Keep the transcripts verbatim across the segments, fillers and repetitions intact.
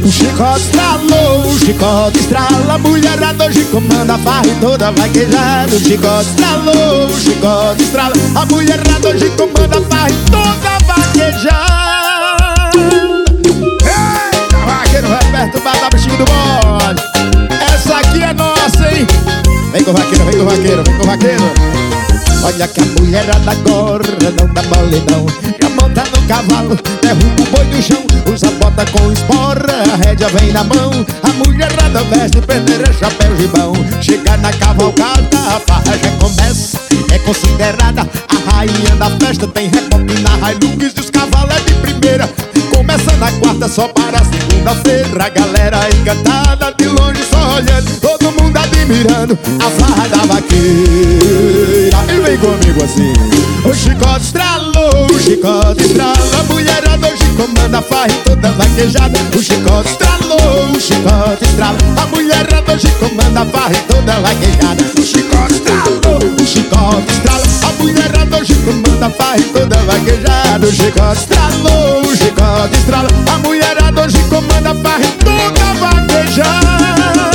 O chicote estralou, o chicote estrala, a mulherada hoje comanda a farra e toda vaquejada. O chicote estralou, o chicote estrala, a mulherada hoje comanda a farra e toda vaquejada. Eita, vaqueiro vai perturbar da bichinho do bode. Essa aqui é nossa, hein? Vem com o vaqueiro, vem com o vaqueiro, vem com o vaqueiro. Olha que a mulherada agora não dá mole não. Já monta no cavalo, derruba o boi do chão, usa bota com esporra, a rédea vem na mão. A mulherada veste peneira, chapéu, gibão. Chega na cavalgada, a farra já começa. É considerada a rainha da festa. Tem reboque na Hilux e os cavalos é de primeira. Começa na quarta só para a segunda-feira. A galera encantada de longe só olhando, todo mundo admirando a farra da vaqueira. E vem comigo assim. O chicote estralou, o chicote estrala, a mulherada hoje comanda a farra e toda vaquejada. O chicote estralou, o chicote estrala, a mulherada hoje comanda a farra e toda vaquejada. O chicote estralou, o chicote estrala, a mulherada hoje comanda a farra e toda vaquejada. O chicote estralou, o chicote estrala, a mulherada hoje comanda a farra e toda vaquejada.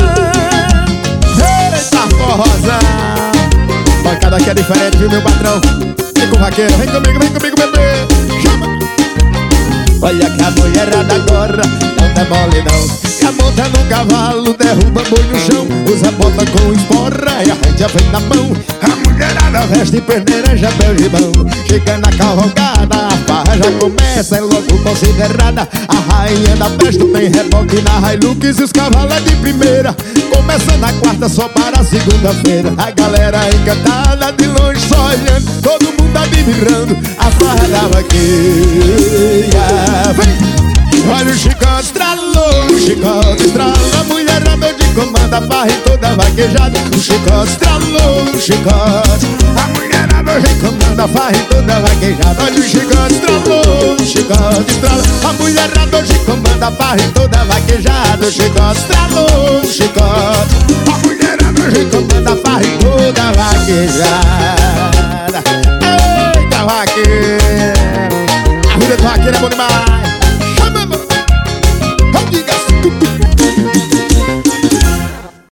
Eita forrozão! Bancada aqui é diferente, viu, meu patrão? Vem com o vaqueiro, vem comigo, vem comigo, bebê. Chama! Olha que a mulherada agora não dá mole não. Já monta no cavalo, derruba boi no chão, usa bota com esporra e a rédea vem na mão. A mulherada veste perneira, chapéu, gibão. Chega na cavalgada, a farra já começa, é logo considerada a rainha da festa. Tem reboque na Hilux e os cavalos é de primeira. Começa na quarta só para a segunda-feira. A galera encantada de longe só olhando, todo mundo admirando a farra da vaqueira. Vem! Olha o chicote estralou, o chicote estrala, a mulherada hoje comanda a farra e toda vaquejada. O chicote estralou, o chicote, a mulherada hoje comanda a farra e toda vaquejada. Olha o chicote estralou, o chicote estrala, a mulherada hoje comanda a farra e toda vaquejada. O chicote estralou, o chicote, a mulherada hoje comanda a farra e toda vaquejada.